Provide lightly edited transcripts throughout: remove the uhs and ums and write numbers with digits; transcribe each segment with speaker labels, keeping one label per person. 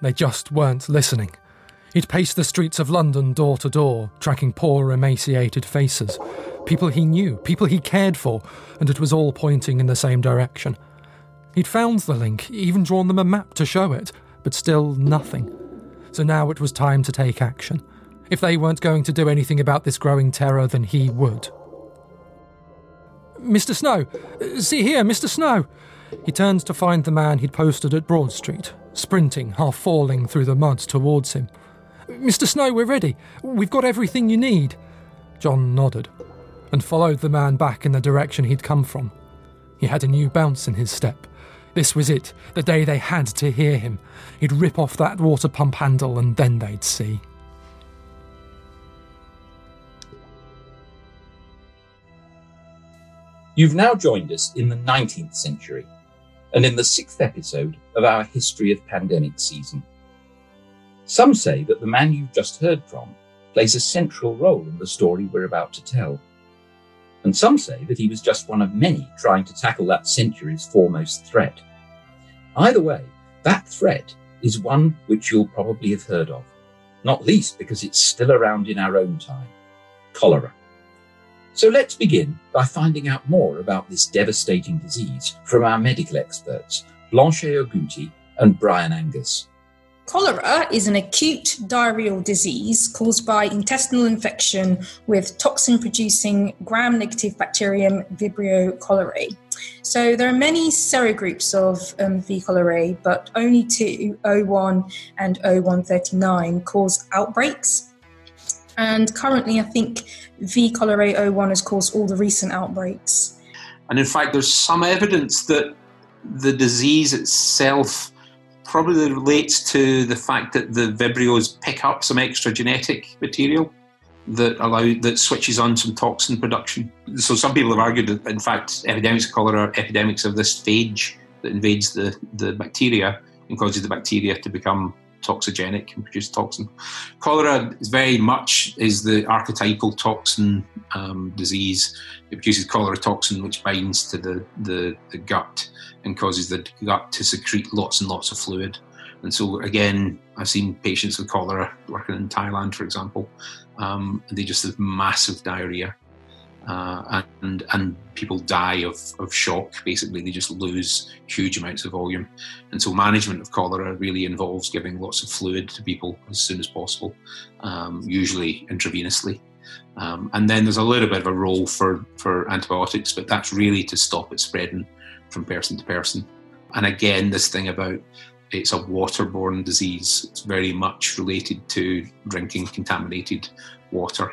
Speaker 1: They just weren't listening. He'd paced the streets of London door to door, tracking poor, emaciated faces. People he knew, people he cared for, and it was all pointing in the same direction. He'd found the link, even drawn them a map to show it, but still nothing. So now it was time to take action. If they weren't going to do anything about this growing terror, then he would. Mr. Snow! See here, Mr. Snow! He turned to find the man he'd posted at Broad Street, sprinting, half falling through the mud towards him. Mr. Snow, we're ready. We've got everything you need. John nodded and followed the man back in the direction he'd come from. He had a new bounce in his step. This was it, the day they had to hear him. He'd rip off that water pump handle and then they'd see.
Speaker 2: You've now joined us in the 19th century and in the 6th episode of our History of Pandemic season. Some say that the man you've just heard from plays a central role in the story we're about to tell. And some say that he was just one of many trying to tackle that century's foremost threat. Either way, that threat is one which you'll probably have heard of, not least because it's still around in our own time: cholera. So let's begin by finding out more about this devastating disease from our medical experts, Blanche Ogunti and Brian Angus.
Speaker 3: Cholera is an acute diarrheal disease caused by intestinal infection with toxin-producing gram-negative bacterium Vibrio cholerae. So there are many serogroups of V. cholerae, but only two, O1 and O139, cause outbreaks. And currently, I think V. cholerae O1 has caused all the recent outbreaks.
Speaker 4: And in fact, there's some evidence that the disease itself probably relates to the fact that the Vibrios pick up some extra genetic material that switches on some toxin production. So some people have argued that, in fact, epidemics of cholera are epidemics of this phage that invades the bacteria and causes the bacteria to become toxigenic and produce toxin. Cholera is very much the archetypal toxin disease. It produces cholera toxin, which binds to the gut and causes the gut to secrete lots and lots of fluid. And so again, I've seen patients with cholera working in Thailand, for example. They just have massive diarrhea. And people die of shock, basically. They just lose huge amounts of volume. And so management of cholera really involves giving lots of fluid to people as soon as possible, usually intravenously. And then there's a little bit of a role for antibiotics, but that's really to stop it spreading from person to person. And again, this thing about it's a waterborne disease, it's very much related to drinking contaminated water.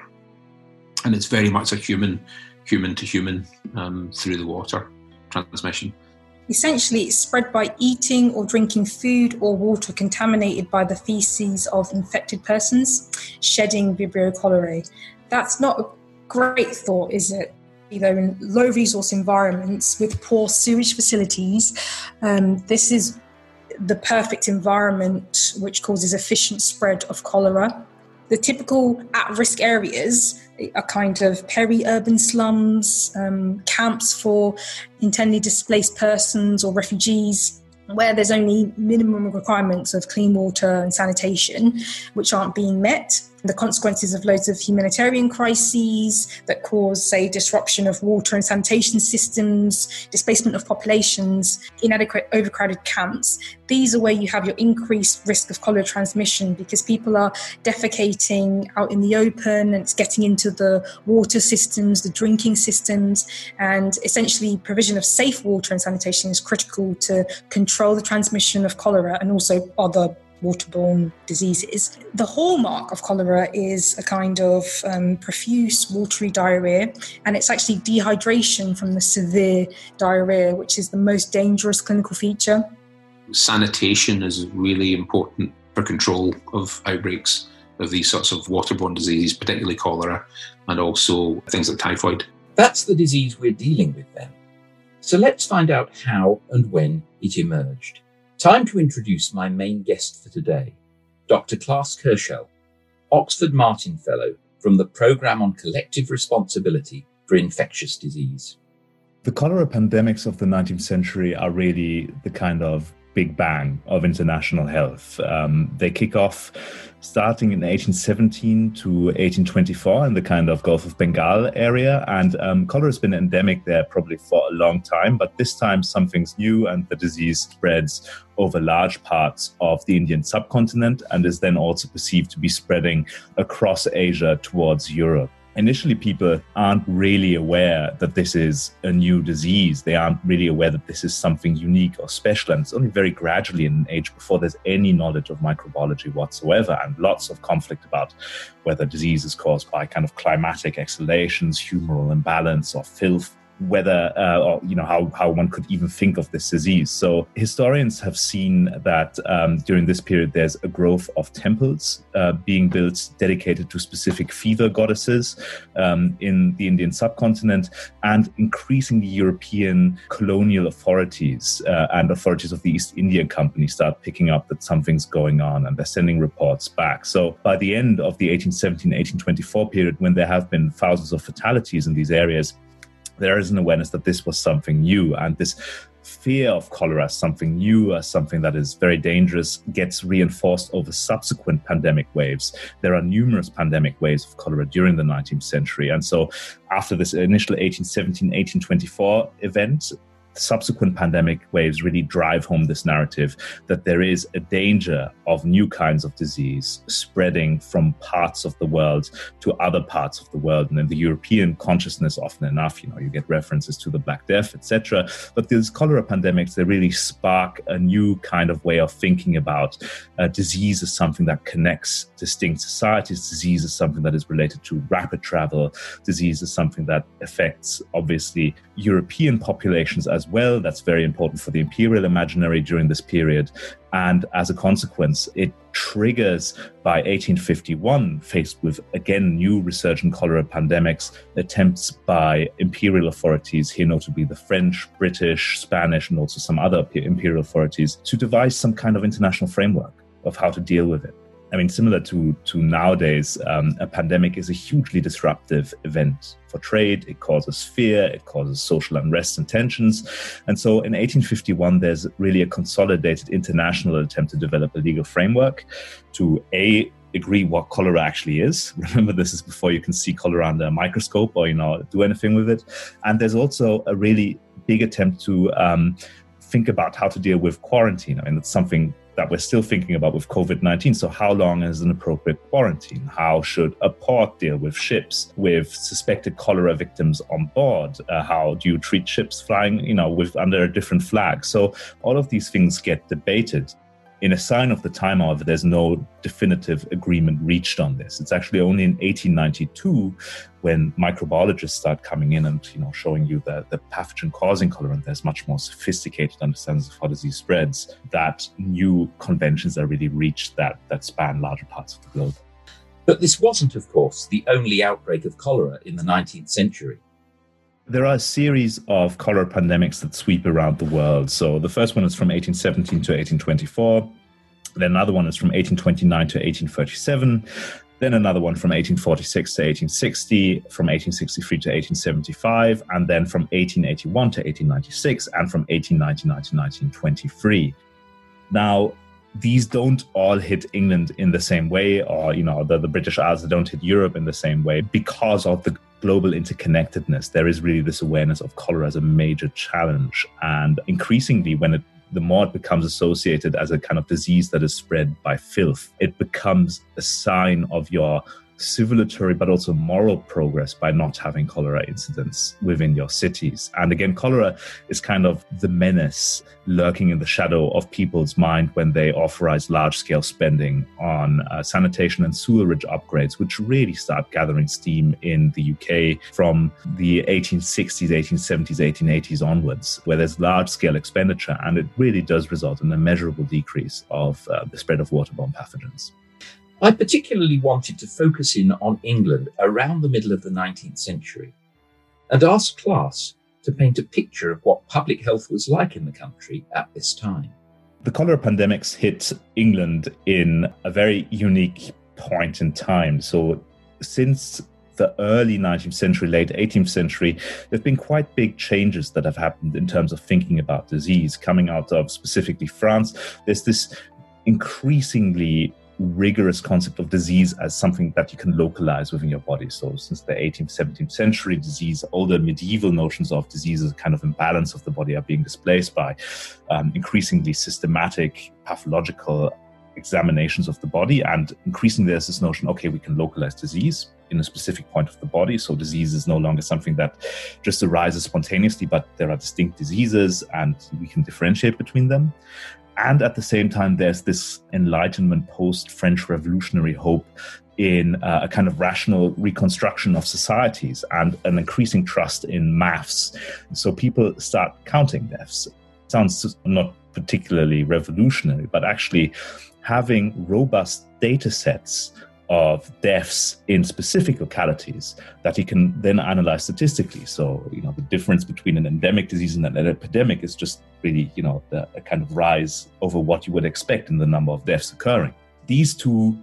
Speaker 4: And it's very much a human to human through the water transmission.
Speaker 3: Essentially, it's spread by eating or drinking food or water contaminated by the feces of infected persons, shedding Vibrio cholerae. That's not a great thought, is it? Either in low resource environments with poor sewage facilities, this is the perfect environment which causes efficient spread of cholera. The typical at-risk areas are kind of peri-urban slums, camps for internally displaced persons or refugees, where there's only minimum requirements of clean water and sanitation, which aren't being met. The consequences of loads of humanitarian crises that cause, say, disruption of water and sanitation systems, displacement of populations, inadequate overcrowded camps. These are where you have your increased risk of cholera transmission because people are defecating out in the open and it's getting into the water systems, the drinking systems, and essentially provision of safe water and sanitation is critical to control the transmission of cholera and also other waterborne diseases. The hallmark of cholera is a kind of profuse watery diarrhea, and it's actually dehydration from the severe diarrhea, which is the most dangerous clinical feature.
Speaker 4: Sanitation is really important for control of outbreaks of these sorts of waterborne diseases, particularly cholera, and also things like typhoid.
Speaker 2: That's the disease we're dealing with then. So let's find out how and when it emerged. Time to introduce my main guest for today, Dr. Klaas Kerschel, Oxford Martin Fellow from the Programme on Collective Responsibility for Infectious Disease.
Speaker 5: The cholera pandemics of the 19th century are really the kind of big bang of international health. They kick off starting in 1817 to 1824 in the kind of Gulf of Bengal area. And cholera has been endemic there probably for a long time, but this time something's new and the disease spreads over large parts of the Indian subcontinent and is then also perceived to be spreading across Asia towards Europe. Initially, people aren't really aware that this is a new disease. They aren't really aware that this is something unique or special. And it's only very gradually in an age before there's any knowledge of microbiology whatsoever, and lots of conflict about whether disease is caused by kind of climatic exhalations, humoral imbalance, or filth, whether or how one could even think of this disease. So historians have seen that during this period there's a growth of temples being built dedicated to specific fever goddesses in the Indian subcontinent, and increasingly European colonial authorities and authorities of the East India Company start picking up that something's going on, and they're sending reports back. So by the end of the 1817-1824 period, when there have been thousands of fatalities in these areas, there is an awareness that this was something new, and this fear of cholera as something new, as something that is very dangerous, gets reinforced over subsequent pandemic waves. There are numerous pandemic waves of cholera during the 19th century. And so after this initial 1817-1824 event, subsequent pandemic waves really drive home this narrative that there is a danger of new kinds of disease spreading from parts of the world to other parts of the world. And in the European consciousness, often enough, you get references to the Black Death, etc. But these cholera pandemics, they really spark a new kind of way of thinking about disease as something that connects distinct societies. Disease is something that is related to rapid travel. Disease is something that affects, obviously, European populations as well. That's very important for the imperial imaginary during this period. And as a consequence, it triggers, by 1851, faced with, again, new resurgent cholera pandemics, attempts by imperial authorities, here notably the French, British, Spanish, and also some other imperial authorities, to devise some kind of international framework of how to deal with it. I mean, similar to nowadays, a pandemic is a hugely disruptive event for trade. It causes fear, it causes social unrest and tensions. And so in 1851, there's really a consolidated international attempt to develop a legal framework to agree what cholera actually is. Remember, this is before you can see cholera under a microscope or, do anything with it. And there's also a really big attempt to think about how to deal with quarantine. I mean, it's something that we're still thinking about with COVID-19. So how long is an appropriate quarantine? How should a port deal with ships with suspected cholera victims on board? How do you treat ships flying, with under a different flag? So all of these things get debated. In a sign of the time, however, there's no definitive agreement reached on this. It's actually only in 1892 when microbiologists start coming in and showing you the pathogen causing cholera, and there's much more sophisticated understandings of how disease spreads, that new conventions are really reached that span larger parts of the globe.
Speaker 2: But this wasn't, of course, the only outbreak of cholera in the 19th century.
Speaker 5: There are a series of cholera pandemics that sweep around the world. So the first one is from 1817 to 1824. Then another one is from 1829 to 1837. Then another one from 1846 to 1860, from 1863 to 1875, and then from 1881 to 1896, and from 1899 to 1923. Now, these don't all hit England in the same way, or, the British Isles don't hit Europe in the same way because of the global interconnectedness. There is really this awareness of cholera as a major challenge. And increasingly, the more it becomes associated as a kind of disease that is spread by filth, it becomes a sign of your civilizatory but also moral progress by not having cholera incidents within your cities. And again, cholera is kind of the menace lurking in the shadow of people's mind when they authorize large-scale spending on sanitation and sewerage upgrades, which really start gathering steam in the UK from the 1860s, 1870s, 1880s onwards, where there's large-scale expenditure, and it really does result in a measurable decrease of the spread of waterborne pathogens.
Speaker 2: I particularly wanted to focus in on England around the middle of the 19th century and ask Klaas to paint a picture of what public health was like in the country at this time.
Speaker 5: The cholera pandemics hit England in a very unique point in time. So since the early 19th century, late 18th century, there have been quite big changes that have happened in terms of thinking about disease. Coming out of specifically France, there's this increasingly rigorous concept of disease as something that you can localize within your body. So since the 18th, 17th century, disease, older medieval notions of disease as a kind of imbalance of the body are being displaced by increasingly systematic pathological examinations of the body. And increasingly there's this notion, okay, we can localize disease in a specific point of the body. So disease is no longer something that just arises spontaneously, but there are distinct diseases and we can differentiate between them. And at the same time, there's this Enlightenment post-French Revolutionary hope in a kind of rational reconstruction of societies and an increasing trust in maths. So people start counting deaths. Sounds not particularly revolutionary, but actually having robust data sets of deaths in specific localities that you can then analyze statistically. So, the difference between an endemic disease and an epidemic is just really, a kind of rise over what you would expect in the number of deaths occurring. These two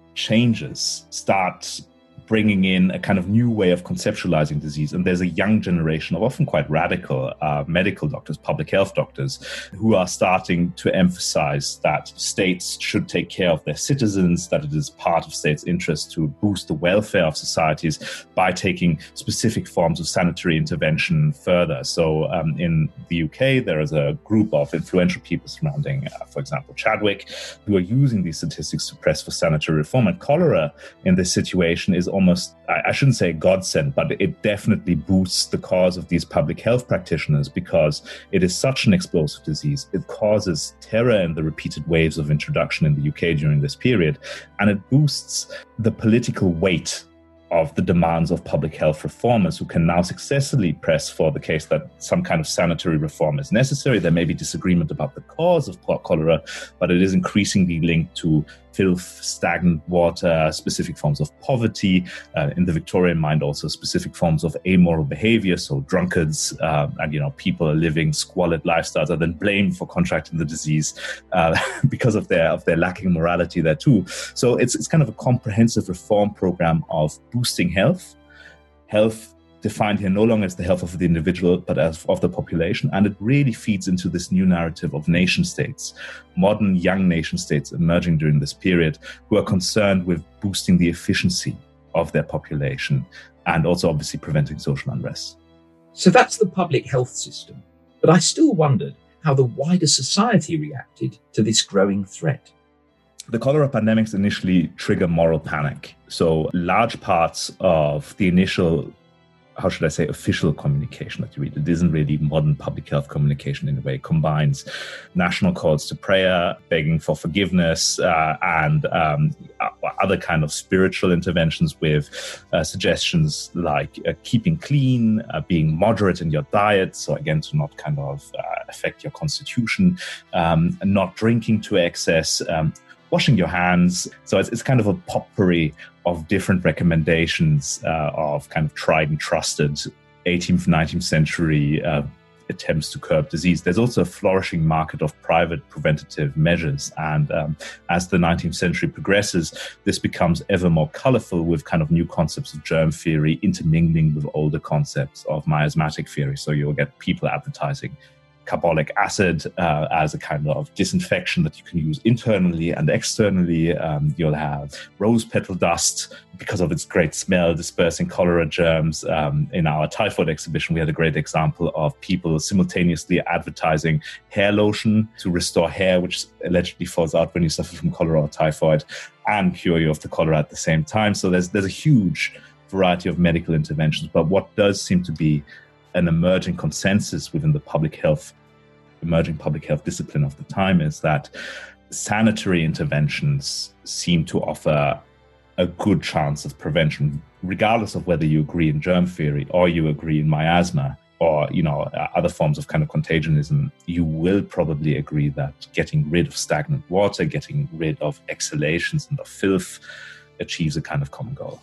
Speaker 5: changes start bringing in a kind of new way of conceptualizing disease. And there's a young generation of often quite radical medical doctors, public health doctors, who are starting to emphasize that states should take care of their citizens, that it is part of states' interest to boost the welfare of societies by taking specific forms of sanitary intervention further. So in the UK, there is a group of influential people surrounding, for example, Chadwick, who are using these statistics to press for sanitary reform. And cholera in this situation is almost, I shouldn't say godsend, but it definitely boosts the cause of these public health practitioners because it is such an explosive disease. It causes terror in the repeated waves of introduction in the UK during this period, and it boosts the political weight of the demands of public health reformers who can now successfully press for the case that some kind of sanitary reform is necessary. There may be disagreement about the cause of cholera, but it is increasingly linked to filth, stagnant water, specific forms of poverty, in the Victorian mind also specific forms of amoral behavior, so drunkards and people living squalid lifestyles are then blamed for contracting the disease because of their lacking morality there too. So it's kind of a comprehensive reform program of boosting health defined here no longer as the health of the individual, but as of the population. And it really feeds into this new narrative of nation states, modern young nation states emerging during this period, who are concerned with boosting the efficiency of their population and also obviously preventing social unrest.
Speaker 2: So that's the public health system. But I still wondered how the wider society reacted to this growing threat.
Speaker 5: The cholera pandemics initially trigger moral panic. So large parts of the initial official communication that you read. It isn't really modern public health communication in a way. It combines national calls to prayer, begging for forgiveness, and other kind of spiritual interventions with suggestions like keeping clean, being moderate in your diet, so again, to not kind of affect your constitution, not drinking to excess, washing your hands. So it's kind of a potpourri of different recommendations of kind of tried and trusted 18th, 19th century attempts to curb disease. There's also a flourishing market of private preventative measures. And as the 19th century progresses, this becomes ever more colorful with kind of new concepts of germ theory intermingling with older concepts of miasmatic theory. So you'll get people advertising carbolic acid as a kind of disinfection that you can use internally and externally. You'll have rose petal dust because of its great smell dispersing cholera germs. In our typhoid exhibition, we had a great example of people simultaneously advertising hair lotion to restore hair, which allegedly falls out when you suffer from cholera or typhoid, and cure you of the cholera at the same time. So there's a huge variety of medical interventions. But what does seem to be an emerging consensus within the emerging public health discipline of the time is that sanitary interventions seem to offer a good chance of prevention, regardless of whether you agree in germ theory or you agree in miasma or other forms of kind of contagionism. You will probably agree that getting rid of stagnant water, getting rid of exhalations and of filth achieves a kind of common goal.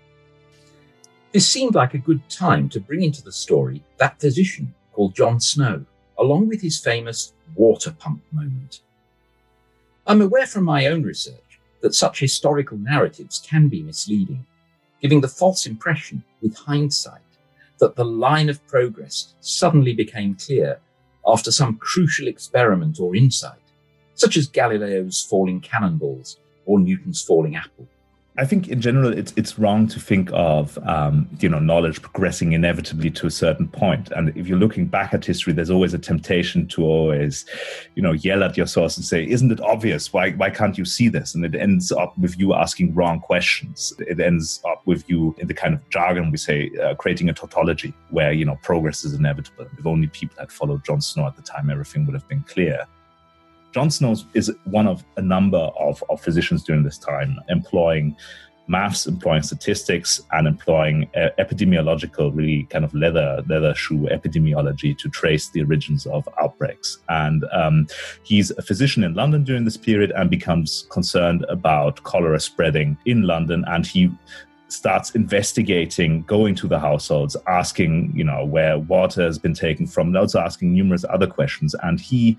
Speaker 2: This seemed like a good time to bring into the story that physician called John Snow, along with his famous water pump moment. I'm aware from my own research that such historical narratives can be misleading. giving the false impression, with hindsight, that the line of progress suddenly became clear after some crucial experiment or insight, such as Galileo's falling cannonballs or Newton's falling apple.
Speaker 5: I think in general, it's wrong to think of, knowledge progressing inevitably to a certain point. And if you're looking back at history, there's always a temptation to always, yell at your source and say, isn't it obvious? Why can't you see this? And it ends up with you asking wrong questions. It ends up with you, in the kind of jargon we say, creating a tautology where, progress is inevitable. If only people had followed Jon Snow at the time, everything would have been clear. Jon Snow is one of a number of physicians during this time, employing maths, employing statistics, and employing epidemiological, really kind of leather shoe epidemiology to trace the origins of outbreaks. And he's a physician in London during this period and becomes concerned about cholera spreading in London. And he starts investigating, going to the households, asking, where water has been taken from, and also asking numerous other questions. And he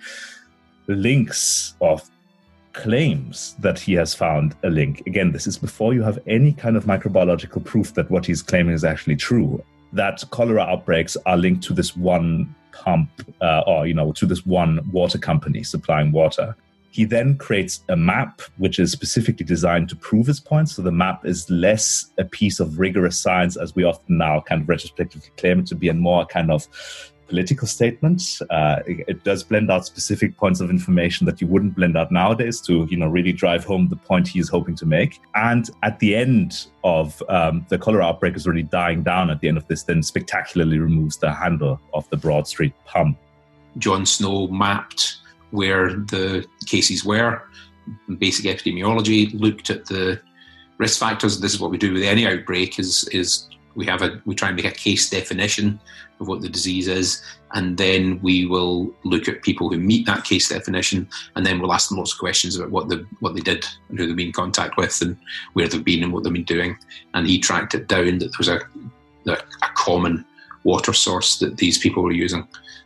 Speaker 5: links or claims that he has found a link. Again, this is before you have any kind of microbiological proof that what he's claiming is actually true, that cholera outbreaks are linked to this one pump to this one water company supplying water. He then creates a map which is specifically designed to prove his point. So the map is less a piece of rigorous science as we often now kind of retrospectively claim it to be, and more kind of political statement. It does blend out specific points of information that you wouldn't blend out nowadays to, really drive home the point he is hoping to make. And at the end of the cholera outbreak is already dying down at the end of this, then spectacularly removes the handle of the Broad Street pump.
Speaker 4: Jon Snow mapped where the cases were. Basic epidemiology looked at the risk factors. This is what we do with any outbreak: is we try and make a case definition of what the disease is, and then we will look at people who meet that case definition, and then we'll ask them lots of questions about what they did and who they've been in contact with and where they've been and what they've been doing. And he tracked it down that there was a common water source that these people were using,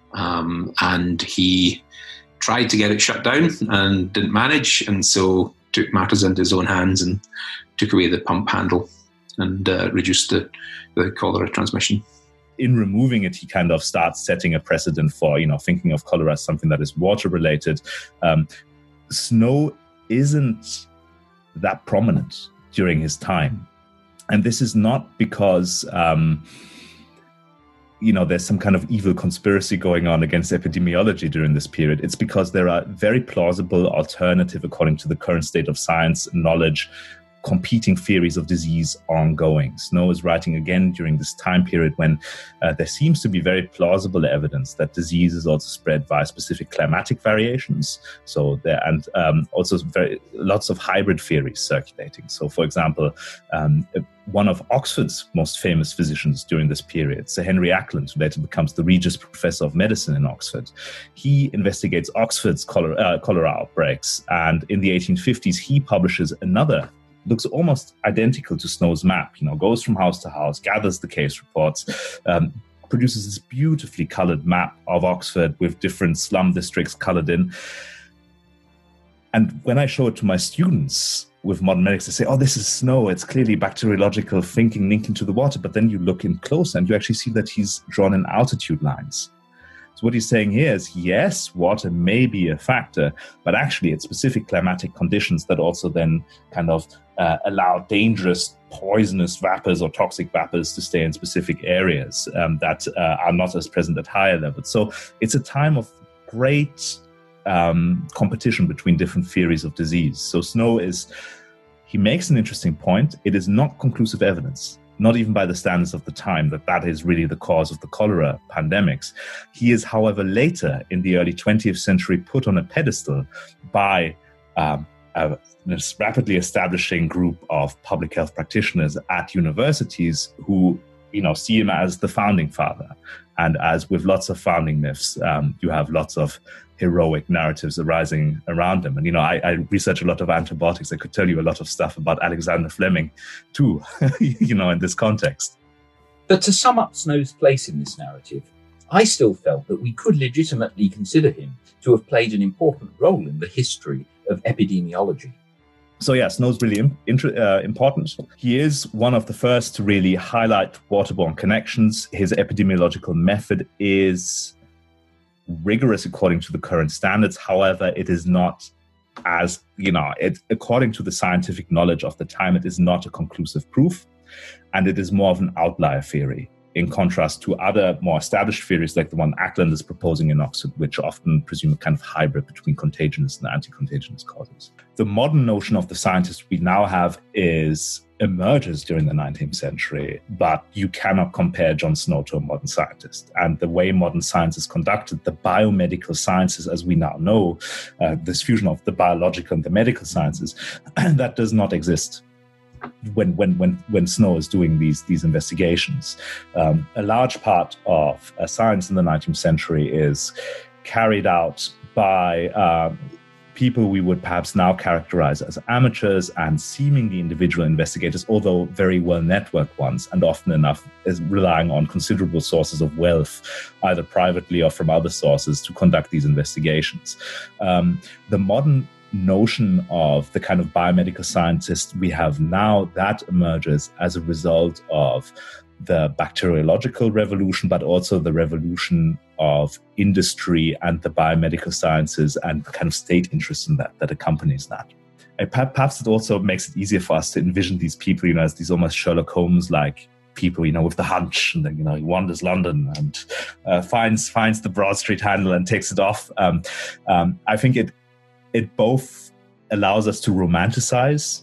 Speaker 4: and he tried to get it shut down and didn't manage, and so took matters into his own hands and took away the pump handle and reduced the cholera transmission.
Speaker 5: In removing it, he kind of starts setting a precedent for, thinking of cholera as something that is water-related. Snow isn't that prominent during his time. And this is not because, there's some kind of evil conspiracy going on against epidemiology during this period. It's because there are very plausible alternative, according to the current state of science, knowledge, competing theories of disease ongoing. Snow is writing again during this time period when there seems to be very plausible evidence that disease is also spread via specific climatic variations. So there, and also lots of hybrid theories circulating. So, for example, one of Oxford's most famous physicians during this period, Sir Henry Acland, who later becomes the Regius Professor of Medicine in Oxford, he investigates Oxford's cholera outbreaks. And in the 1850s, he publishes another, looks almost identical to Snow's map, goes from house to house, gathers the case reports, produces this beautifully colored map of Oxford with different slum districts colored in. And when I show it to my students with modern medics, they say, oh, this is Snow. It's clearly bacteriological thinking linking to the water. But then you look in close and you actually see that he's drawn in altitude lines. So what he's saying here is, yes, water may be a factor, but actually it's specific climatic conditions that also then kind of allow dangerous, poisonous vapors or toxic vapors to stay in specific areas that are not as present at higher levels. So it's a time of great competition between different theories of disease. So Snow he makes an interesting point. It is not conclusive evidence, not even by the standards of the time, that is really the cause of the cholera pandemics. He is, however, later in the early 20th century put on a pedestal by this rapidly establishing group of public health practitioners at universities who, see him as the founding father. And as with lots of founding myths, you have lots of heroic narratives arising around him. And, I research a lot of antibiotics. I could tell you a lot of stuff about Alexander Fleming too, in this context.
Speaker 2: But to sum up Snow's place in this narrative, I still felt that we could legitimately consider him to have played an important role in the history of epidemiology.
Speaker 5: So yeah, Snow's really important. He is one of the first to really highlight waterborne connections. His epidemiological method is rigorous according to the current standards. However, it is not as, according to the scientific knowledge of the time, it is not a conclusive proof. And it is more of an outlier theory, in contrast to other more established theories like the one Ackland is proposing in Oxford, which often presume a kind of hybrid between contagious and anti-contagious causes. The modern notion of the scientist we now have emerges during the 19th century, but you cannot compare John Snow to a modern scientist. And the way modern science is conducted, the biomedical sciences as we now know, this fusion of the biological and the medical sciences, that does not exist when Snow is doing these investigations. A large part of science in the 19th century is carried out by people we would perhaps now characterize as amateurs and seemingly individual investigators, although very well-networked ones, and often enough is relying on considerable sources of wealth, either privately or from other sources, to conduct these investigations. The modern notion of the kind of biomedical scientist we have now, that emerges as a result of the bacteriological revolution, but also the revolution of industry and the biomedical sciences and the kind of state interest in that accompanies that. And perhaps it also makes it easier for us to envision these people, as these almost Sherlock Holmes-like people, with the hunch, and then, he wanders London and finds the Broad Street handle and takes it off. I think it both allows us to romanticize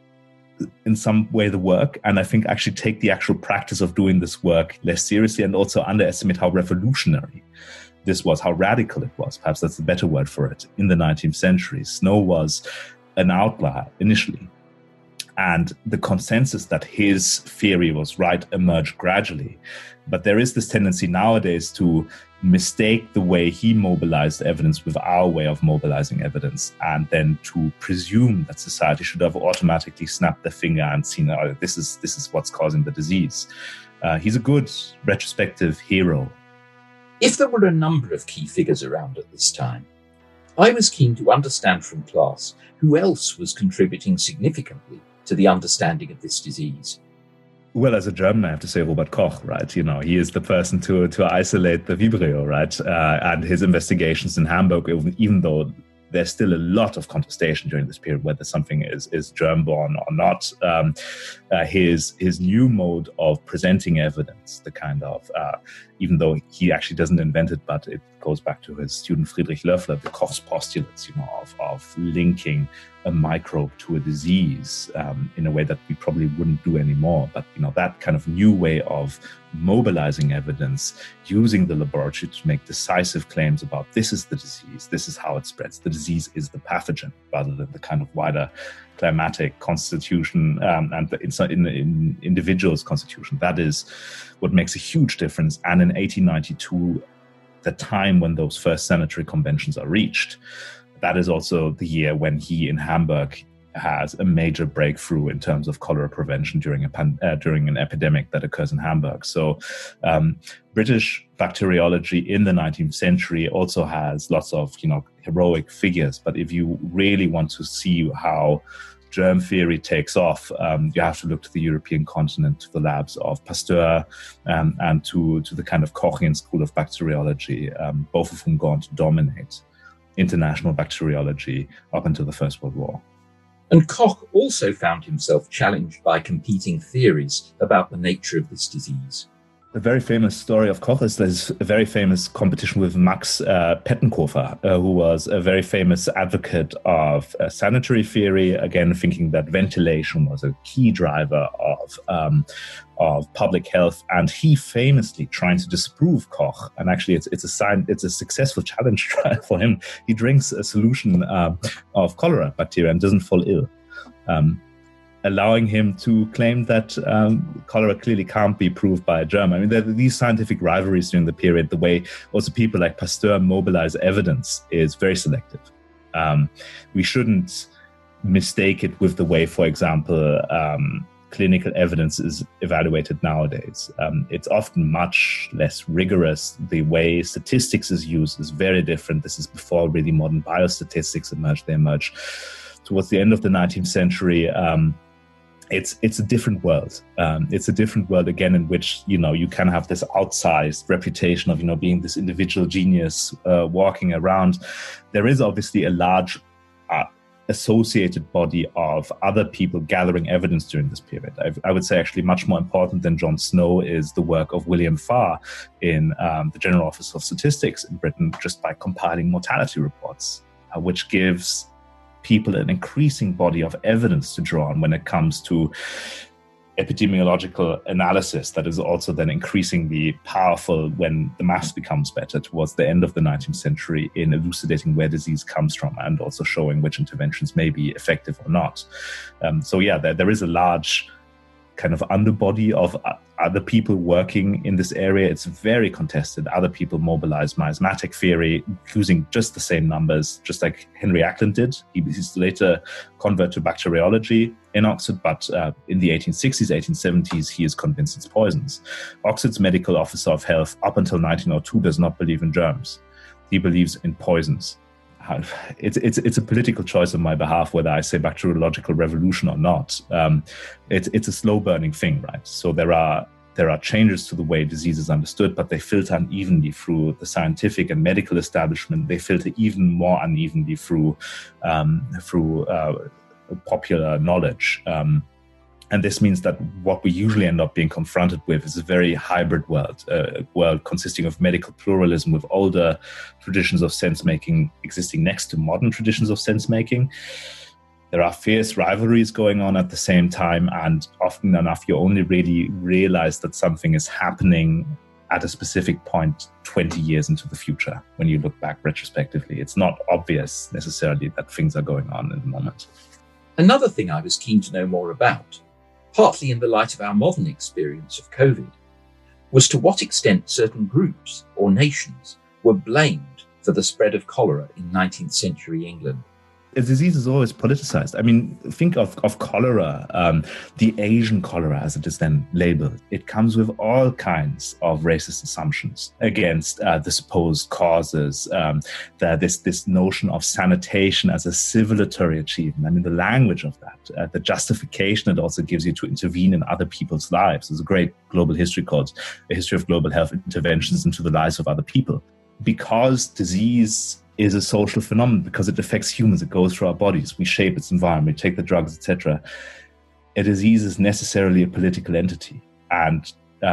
Speaker 5: in some way the work, and I think actually take the actual practice of doing this work less seriously, and also underestimate how revolutionary this was, how radical it was. Perhaps that's the better word for it. In the 19th century, Snow was an outlier initially, and the consensus that his theory was right emerged gradually. But there is this tendency nowadays to mistake the way he mobilized evidence with our way of mobilizing evidence, and then to presume that society should have automatically snapped their finger and seen, this is what's causing the disease. He's a good retrospective hero.
Speaker 2: If there were a number of key figures around at this time, I was keen to understand from class who else was contributing significantly to the understanding of this disease.
Speaker 5: Well, as a German, I have to say Robert Koch, right? He is the person to isolate the Vibrio, right? And his investigations in Hamburg, even though there's still a lot of contestation during this period whether something is germ-borne or not, his new mode of presenting evidence, the kind of, even though he actually doesn't invent it, but it goes back to his student Friedrich Loeffler, the Koch's postulates, of linking a microbe to a disease in a way that we probably wouldn't do anymore. But, that kind of new way of mobilizing evidence, using the laboratory to make decisive claims about this is the disease, this is how it spreads, the disease is the pathogen, rather than the kind of wider climatic constitution and in individuals' constitution. That is what makes a huge difference. And in 1892, the time when those first sanitary conventions are reached, that is also the year when he in Hamburg has a major breakthrough in terms of cholera prevention during an epidemic that occurs in Hamburg. So British bacteriology in the 19th century also has lots of heroic figures. But if you really want to see how germ theory takes off, you have to look to the European continent, to the labs of Pasteur, and to the kind of Kochian school of bacteriology, both of whom go on to dominate international bacteriology up until the First World War.
Speaker 2: And Koch also found himself challenged by competing theories about the nature of this disease.
Speaker 5: A very famous story of Koch is there's a very famous competition with Max Pettenkofer, who was a very famous advocate of sanitary theory, again thinking that ventilation was a key driver of public health, and he famously trying to disprove Koch. And actually, it's a successful challenge for him. He drinks a solution of cholera bacteria and doesn't fall ill, allowing him to claim that cholera clearly can't be proved by a germ. I mean, there are these scientific rivalries during the period. The way also people like Pasteur mobilize evidence is very selective. We shouldn't mistake it with the way, for example, clinical evidence is evaluated nowadays. It's often much less rigorous. The way statistics is used is very different. This is before really modern biostatistics emerged. They emerged towards the end of the 19th century, it's a different world. It's a different world again, in which you can have this outsized reputation of being this individual genius walking around. There is obviously a large associated body of other people gathering evidence during this period. I would say actually much more important than John Snow is the work of William Farr in the General Office of Statistics in Britain, just by compiling mortality reports, which gives people an increasing body of evidence to draw on when it comes to epidemiological analysis that is also then increasingly powerful when the maths becomes better towards the end of the 19th century in elucidating where disease comes from and also showing which interventions may be effective or not. There is a large kind of underbody of other people working in this area. It's very contested. Other people mobilize miasmatic theory using just the same numbers, just like Henry Acland did. He's later convert to bacteriology in Oxford, but in the 1860s, 1870s, he is convinced it's poisons. Oxford's medical officer of health up until 1902 does not believe in germs. He believes in poisons. It's a political choice on my behalf whether I say bacteriological revolution or not. It's a slow burning thing, right? So there are changes to the way disease is understood, but they filter unevenly through the scientific and medical establishment. They filter even more unevenly through popular knowledge. And this means that what we usually end up being confronted with is a very hybrid world, a world consisting of medical pluralism with older traditions of sense-making existing next to modern traditions of sense-making. There are fierce rivalries going on at the same time, and often enough, you only really realize that something is happening at a specific point 20 years into the future when you look back retrospectively. It's not obvious necessarily that things are going on in the moment.
Speaker 2: Another thing I was keen to know more about, partly in the light of our modern experience of COVID, was to what extent certain groups or nations were blamed for the spread of cholera in 19th century England.
Speaker 5: The disease is always politicized. I mean, think of cholera, the Asian cholera as it is then labeled. It comes with all kinds of racist assumptions against the supposed causes, this notion of sanitation as a civilizatory achievement. I mean, the language of that, the justification it also gives you to intervene in other people's lives. There's a great global history called A History of Global Health Interventions into the Lives of Other People. Because disease is a social phenomenon, because it affects humans, it goes through our bodies, we shape its environment, we take the drugs, etc. A disease is necessarily a political entity. And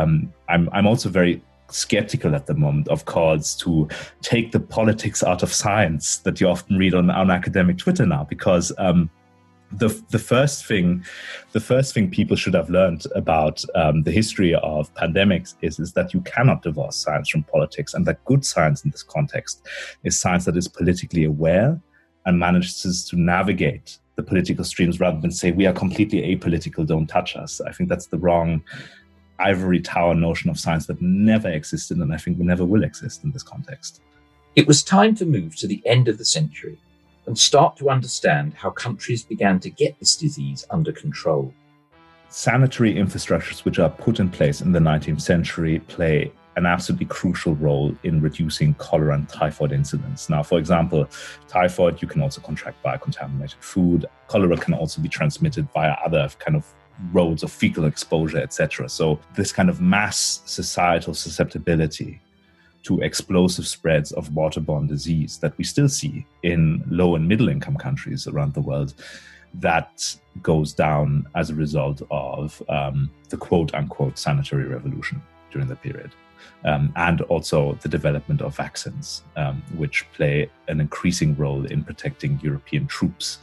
Speaker 5: I'm also very skeptical at the moment of calls to take the politics out of science that you often read on academic Twitter now, because the first thing people should have learned about the history of pandemics is that you cannot divorce science from politics, and that good science in this context is science that is politically aware and manages to navigate the political streams rather than say we are completely apolitical, don't touch us. I think that's the wrong ivory tower notion of science that never existed, and I think never will exist in this context.
Speaker 2: It was time to move to the end of the century and start to understand how countries began to get this disease under control.
Speaker 5: Sanitary infrastructures which are put in place in the 19th century play an absolutely crucial role in reducing cholera and typhoid incidence. Now, for example, typhoid you can also contract via contaminated food. Cholera can also be transmitted via other kind of roads of fecal exposure, etc. So this kind of mass societal susceptibility to explosive spreads of waterborne disease that we still see in low and middle income countries around the world, that goes down as a result of the quote unquote sanitary revolution during the period. And also the development of vaccines, which play an increasing role in protecting European troops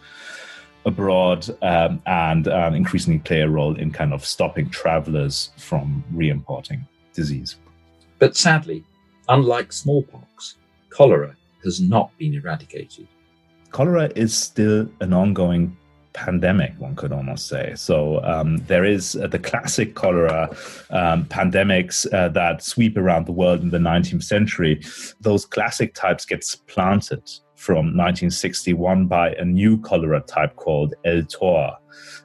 Speaker 5: abroad and increasingly play a role in kind of stopping travelers from re-importing disease.
Speaker 2: But sadly, unlike smallpox, cholera has not been eradicated.
Speaker 5: Cholera is still an ongoing pandemic, one could almost say. So there is the classic cholera pandemics that sweep around the world in the 19th century. Those classic types get supplanted from 1961 by a new cholera type called L. Tor.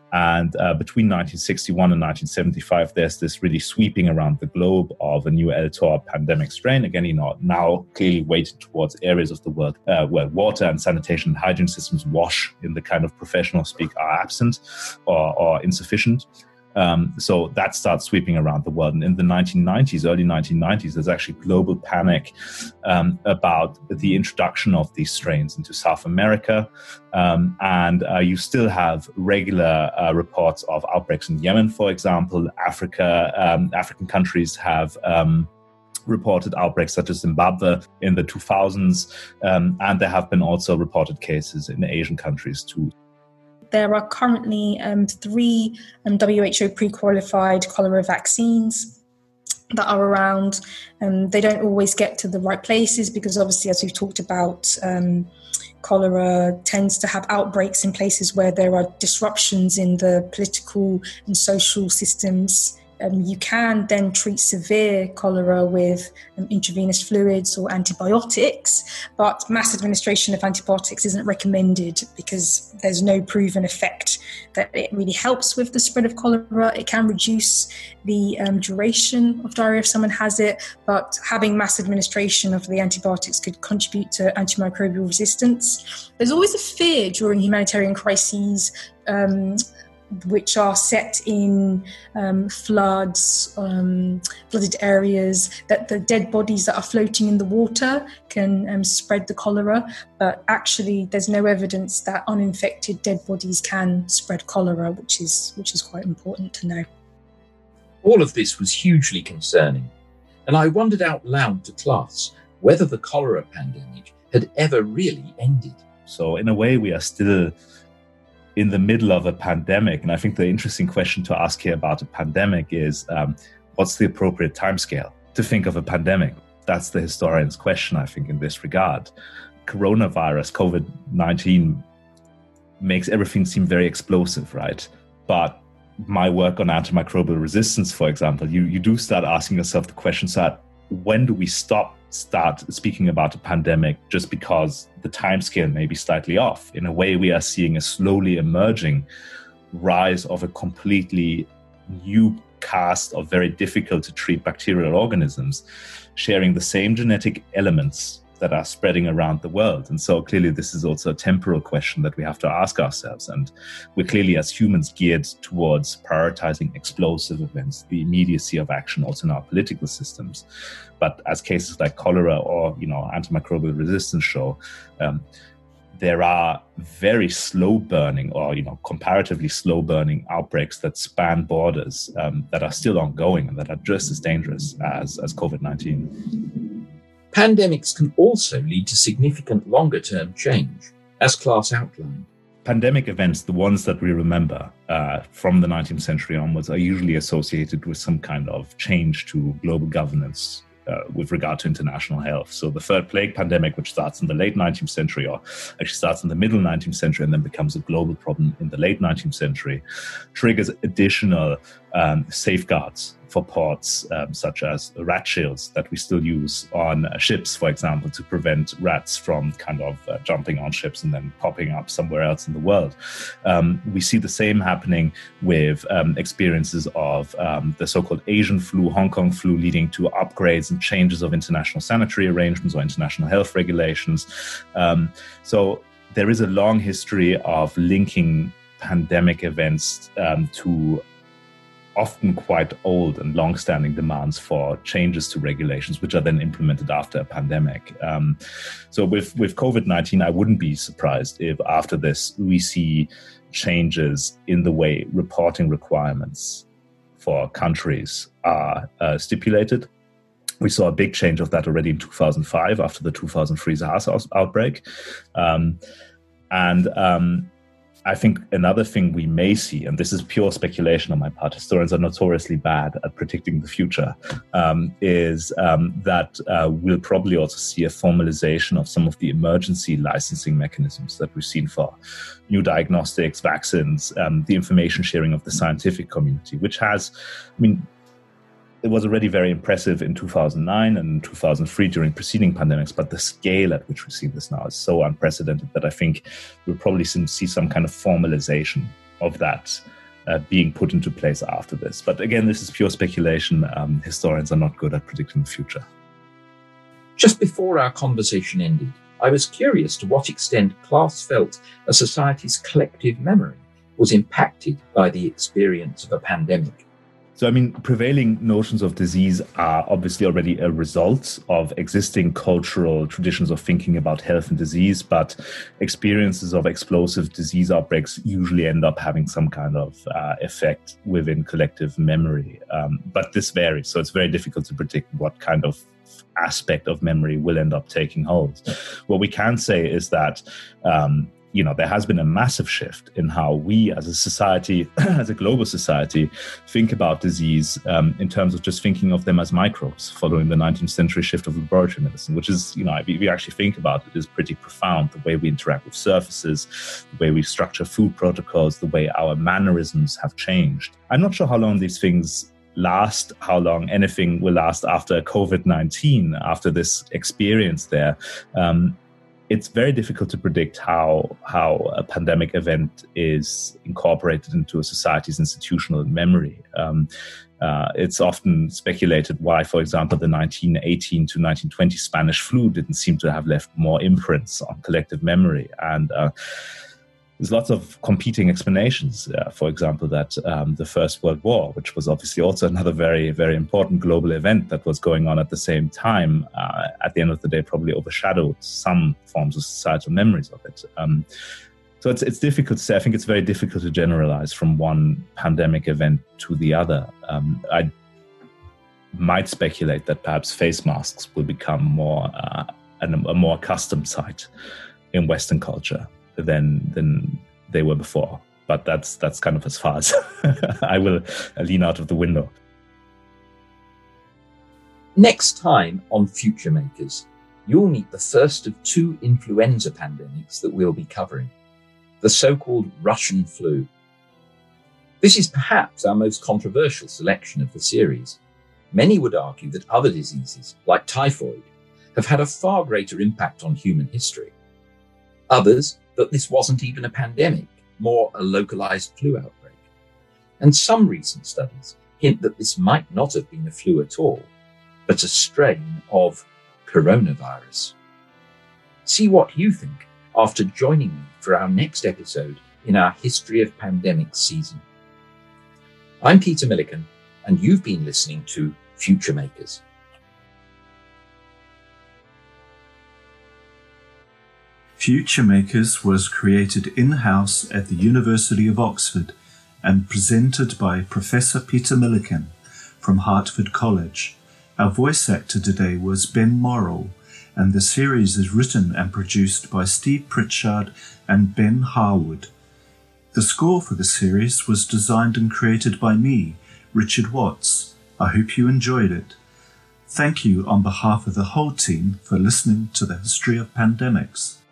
Speaker 5: And between 1961 and 1975, there's this really sweeping around the globe of a new LTOR pandemic strain. Again, now clearly weighted towards areas of the world where water and sanitation and hygiene systems wash in the kind of professional speak are absent or insufficient. So that starts sweeping around the world. And in the early 1990s, there's actually global panic about the introduction of these strains into South America. And you still have regular reports of outbreaks in Yemen, for example. African countries have reported outbreaks such as Zimbabwe in the 2000s. And there have been also reported cases in Asian countries too.
Speaker 3: There are currently 3 WHO pre-qualified cholera vaccines that are around. They don't always get to the right places because obviously, as we've talked about, cholera tends to have outbreaks in places where there are disruptions in the political and social systems. You can then treat severe cholera with intravenous fluids or antibiotics, but mass administration of antibiotics isn't recommended because there's no proven effect that it really helps with the spread of cholera. It can reduce the duration of diarrhea if someone has it, but having mass administration of the antibiotics could contribute to antimicrobial resistance. There's always a fear during humanitarian crises which are set in floods, flooded areas, that the dead bodies that are floating in the water can spread the cholera. But actually, there's no evidence that uninfected dead bodies can spread cholera, which is quite important to know.
Speaker 2: All of this was hugely concerning, and I wondered out loud to class whether the cholera pandemic had ever really ended.
Speaker 5: So in a way, we are still in the middle of a pandemic. And I think the interesting question to ask here about a pandemic is, what's the appropriate timescale to think of a pandemic? That's the historian's question, I think, in this regard. Coronavirus, COVID-19, makes everything seem very explosive, right? But my work on antimicrobial resistance, for example, you do start asking yourself the question, so when do we start speaking about a pandemic just because the timescale may be slightly off? In a way, we are seeing a slowly emerging rise of a completely new cast of very difficult to treat bacterial organisms sharing the same genetic elements that are spreading around the world. And so clearly this is also a temporal question that we have to ask ourselves. And we're clearly as humans geared towards prioritizing explosive events, the immediacy of action also in our political systems. But as cases like cholera or, antimicrobial resistance show, there are very slow burning or, comparatively slow burning outbreaks that span borders that are still ongoing and that are just as dangerous as COVID-19.
Speaker 2: Pandemics can also lead to significant longer-term change, as Klaas outlined.
Speaker 5: Pandemic events, the ones that we remember from the 19th century onwards, are usually associated with some kind of change to global governance with regard to international health. So the third plague pandemic, which starts in the late 19th century, or actually starts in the middle 19th century and then becomes a global problem in the late 19th century, triggers additional safeguards for ports, such as rat shields that we still use on ships, for example, to prevent rats from kind of jumping on ships and then popping up somewhere else in the world. We see the same happening with experiences of the so-called Asian flu, Hong Kong flu, leading to upgrades and changes of international sanitary arrangements or international health regulations. So there is a long history of linking pandemic events to often quite old and long-standing demands for changes to regulations, which are then implemented after a pandemic. So with COVID-19, I wouldn't be surprised if after this we see changes in the way reporting requirements for countries are stipulated. We saw a big change of that already in 2005 after the 2003 SARS outbreak. I think another thing we may see, and this is pure speculation on my part, historians are notoriously bad at predicting the future, is that we'll probably also see a formalization of some of the emergency licensing mechanisms that we've seen for new diagnostics, vaccines, the information sharing of the scientific community, which has, it was already very impressive in 2009 and 2003 during preceding pandemics, but the scale at which we see this now is so unprecedented that I think we'll probably see some kind of formalization of that being put into place after this. But again, this is pure speculation. Historians are not good at predicting the future.
Speaker 2: Just before our conversation ended, I was curious to what extent Klaas felt a society's collective memory was impacted by the experience of a pandemic.
Speaker 5: So, I mean, prevailing notions of disease are obviously already a result of existing cultural traditions of thinking about health and disease, but experiences of explosive disease outbreaks usually end up having some kind of effect within collective memory. But this varies, so it's very difficult to predict what kind of aspect of memory will end up taking hold. What we can say is that there has been a massive shift in how we as a society, as a global society, think about disease in terms of just thinking of them as microbes following the 19th century shift of laboratory medicine, which is, if we actually think about it, is pretty profound. The way we interact with surfaces, the way we structure food protocols, the way our mannerisms have changed. I'm not sure how long these things last, how long anything will last after COVID-19, after this experience there. It's very difficult to predict how a pandemic event is incorporated into a society's institutional memory. It's often speculated why, for example, the 1918 to 1920 Spanish flu didn't seem to have left more imprints on collective memory. And there's lots of competing explanations. For example, that the First World War, which was obviously also another very, very important global event that was going on at the same time, at the end of the day, probably overshadowed some forms of societal memories of it. So it's difficult to say. I think it's very difficult to generalize from one pandemic event to the other. I might speculate that perhaps face masks will become a more accustomed sight in Western culture than they were before. But that's kind of as far as I will lean out of the window.
Speaker 2: Next time on Future Makers, you'll meet the first of two influenza pandemics that we'll be covering, the so-called Russian flu. This is perhaps our most controversial selection of the series. Many would argue that other diseases, like typhoid, have had a far greater impact on human history. Others, that this wasn't even a pandemic, more a localized flu outbreak. And some recent studies hint that this might not have been a flu at all, but a strain of coronavirus. See what you think after joining me for our next episode in our History of Pandemics season. I'm Peter Milliken, and you've been listening to Future Makers.
Speaker 6: Future Makers was created in-house at the University of Oxford and presented by Professor Peter Milliken from Hertford College. Our voice actor today was Ben Morrill, and the series is written and produced by Steve Pritchard and Ben Harwood. The score for the series was designed and created by me, Richard Watts. I hope you enjoyed it. Thank you on behalf of the whole team for listening to the History of Pandemics.